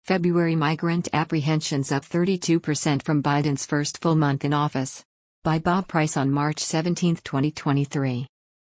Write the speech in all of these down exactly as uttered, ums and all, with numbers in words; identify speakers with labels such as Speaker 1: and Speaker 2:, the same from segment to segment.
Speaker 1: February migrant apprehensions up thirty-two percent from Biden's first full month in office. By Bob Price on March seventeenth, twenty twenty-three.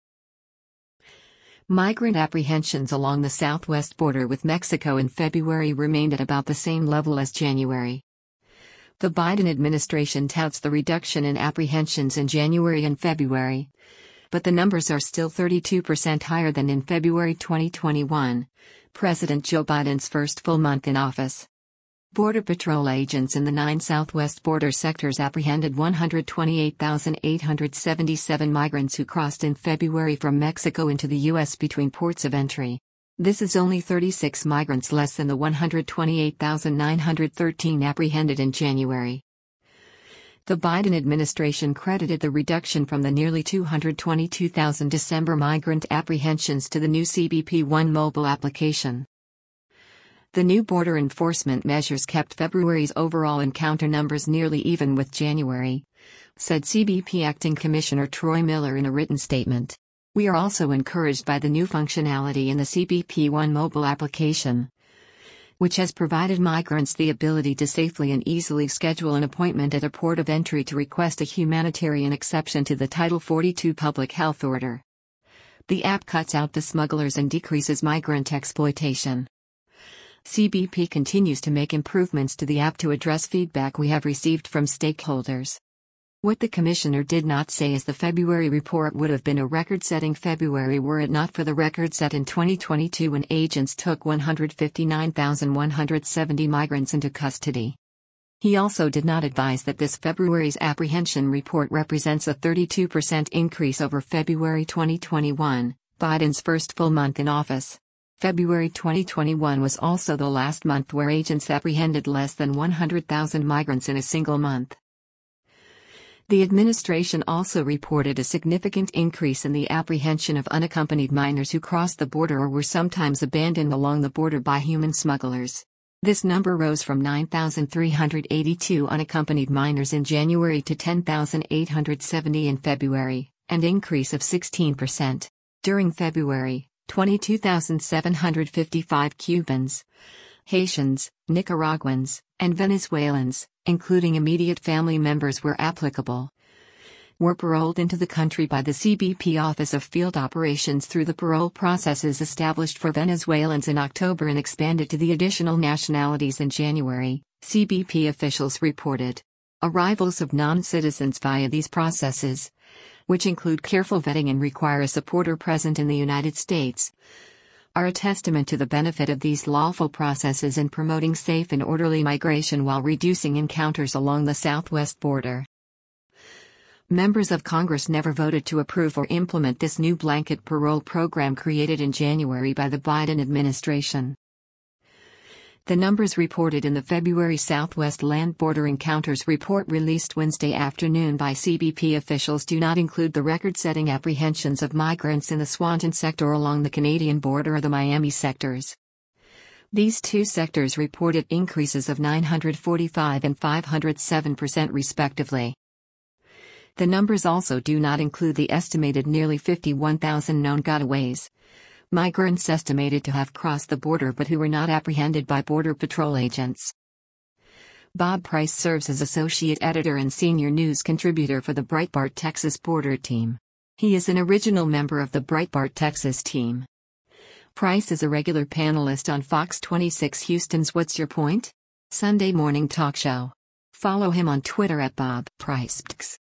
Speaker 1: Migrant apprehensions along the southwest border with Mexico in February remained at about the same level as January. The Biden administration touts the reduction in apprehensions in January and February, but the numbers are still thirty-two percent higher than in February twenty twenty-one, President Joe Biden's first full month in office. Border Patrol agents in the nine southwest border sectors apprehended one hundred twenty-eight thousand eight hundred seventy-seven migrants who crossed in February from Mexico into the U S between ports of entry. This is only thirty-six migrants less than the one hundred twenty-eight thousand nine hundred thirteen apprehended in January. The Biden administration credited the reduction from the nearly two hundred twenty-two thousand December migrant apprehensions to the new C B P One mobile application. The new border enforcement measures kept February's overall encounter numbers nearly even with January, said C B P Acting Commissioner Troy Miller in a written statement. We are also encouraged by the new functionality in the C B P One mobile application, which has provided migrants the ability to safely and easily schedule an appointment at a port of entry to request a humanitarian exception to the Title forty-two public health order. The app cuts out the smugglers and decreases migrant exploitation. C B P continues to make improvements to the app to address feedback we have received from stakeholders. What the commissioner did not say is the February report would have been a record-setting February were it not for the record set in twenty twenty-two when agents took one hundred fifty-nine thousand one hundred seventy migrants into custody. He also did not advise that this February's apprehension report represents a thirty-two percent increase over February twenty twenty-one, Biden's first full month in office. February twenty twenty-one was also the last month where agents apprehended less than one hundred thousand migrants in a single month. The administration also reported a significant increase in the apprehension of unaccompanied minors who crossed the border or were sometimes abandoned along the border by human smugglers. This number rose from nine thousand three hundred eighty-two unaccompanied minors in January to ten thousand eight hundred seventy in February, an increase of sixteen percent. During February, twenty-two thousand seven hundred fifty-five Cubans, Haitians, Nicaraguans, and Venezuelans, including immediate family members where applicable, were paroled into the country by the C B P Office of Field Operations through the parole processes established for Venezuelans in October and expanded to the additional nationalities in January, C B P officials reported. Arrivals of non-citizens via these processes, which include careful vetting and require a supporter present in the United States, are a testament to the benefit of these lawful processes in promoting safe and orderly migration while reducing encounters along the southwest border. Members of Congress never voted to approve or implement this new blanket parole program created in January by the Biden administration. The numbers reported in the February Southwest Land Border Encounters report released Wednesday afternoon by C B P officials do not include the record-setting apprehensions of migrants in the Swanton sector along the Canadian border or the Miami sectors. These two sectors reported increases of nine hundred forty-five and five hundred seven percent respectively. The numbers also do not include the estimated nearly fifty-one thousand known gotaways, migrants estimated to have crossed the border but who were not apprehended by Border Patrol agents. Bob Price serves as associate editor and senior news contributor for the Breitbart Texas Border Team. He is an original member of the Breitbart Texas team. Price is a regular panelist on Fox twenty-six Houston's What's Your Point? Sunday morning talk show. Follow him on Twitter at Bob Price.